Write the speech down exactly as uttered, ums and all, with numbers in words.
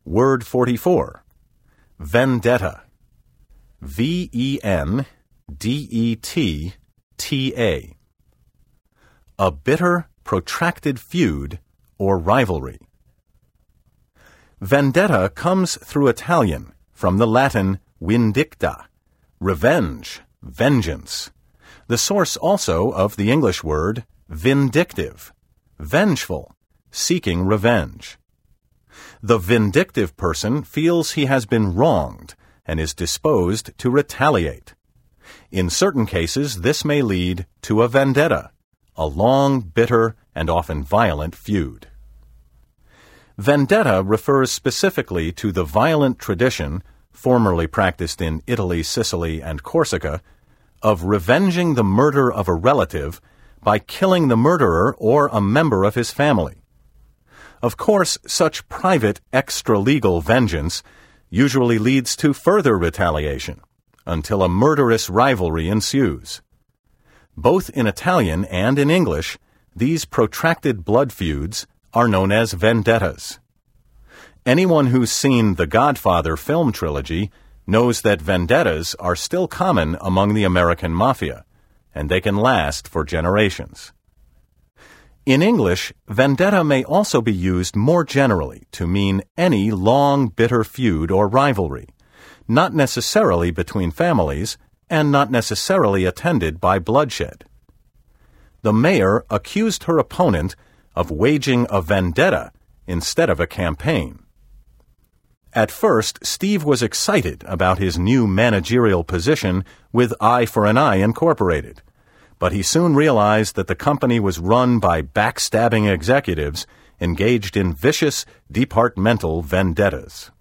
Word forty-four. Vendetta. V E N D E T T A. A bitter, protracted feud or rivalry. Vendetta comes through Italian from the Latin vindicta, revenge, vengeance, the source also of the English word vindictive, vengeful, seeking revenge. The vindictive person feels he has been wronged and is disposed to retaliate. In certain cases, this may lead to a vendetta, a long, bitter, and often violent feud. Vendetta refers specifically to the violent tradition, formerly practiced in Italy, Sicily, and Corsica, of revenging the murder of a relative by killing the murderer or a member of his family. Of course, such private, extra-legal vengeance usually leads to further retaliation, until a murderous rivalry ensues. Both in Italian and in English, these protracted blood feuds are known as vendettas. Anyone who's seen the Godfather film trilogy knows that vendettas are still common among the American mafia, and they can last for generations. In English, vendetta may also be used more generally to mean any long, bitter feud or rivalry, not necessarily between families and not necessarily attended by bloodshed. The mayor accused her opponent of waging a vendetta instead of a campaign. At first, Steve was excited about his new managerial position with Eye for an Eye Incorporated, but he soon realized that the company was run by backstabbing executives engaged in vicious departmental vendettas.